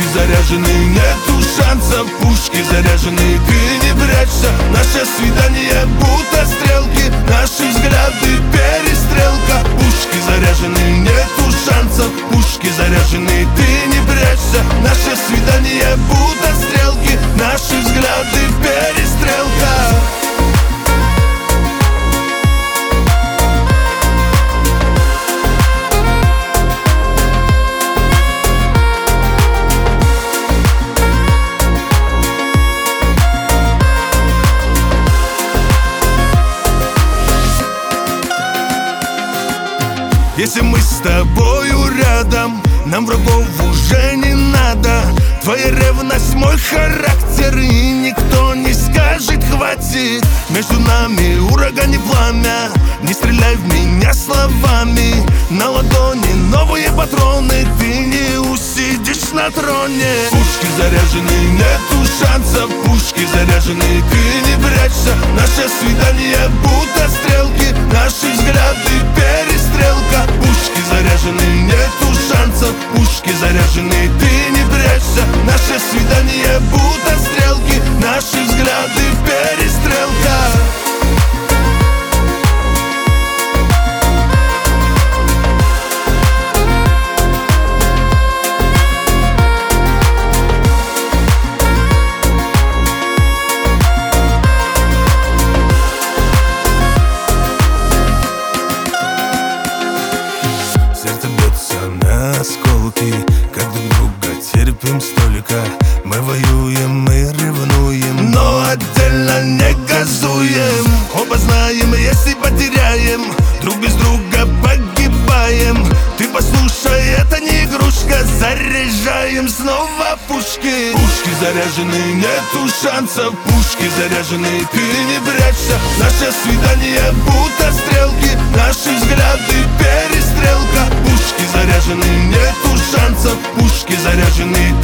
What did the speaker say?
заряжены, нету шансов. Пушки заряжены, ты не прячься. Наше свидание будто стрелки, наши взгляды перестрелка. Пушки заряжены, нету шансов. Пушки заряжены, ты не прячься. Наше свидание будто стрелки, наши взгляды перестрелка. Если мы с тобою рядом, нам врагов уже не надо. Твоя ревность, мой характер, и никто не скажет хватит. Между нами ураган и пламя, не стреляй в меня словами. На ладони новые патроны, ты не усидишь на троне. Пушки заряжены, нету шансов. Пушки заряжены, ты не прячься. Наше свидание будто стрелки, наши взгляды перестрелка. Пушки заряжены, нету шансов. Пушки заряжены, ты не прячься. Наше свидание будто стрелки, наши взгляды перестрелка. Сердце бьется на осколки, как друг друга терпим столько. Мы воюем, мы ревнуем, но отдельно не газуем. Оба знаем, если потеряем, друг без друга погибаем. Ты послушай, это не игрушка, заряжаем снова пушки. Пушки заряжены, нету шансов. Пушки заряжены, ты не прячься. Наше свидание будто стрелки, наши взгляды перестрелка. Пушки заряжены, нету шансов. Пушки заряжены,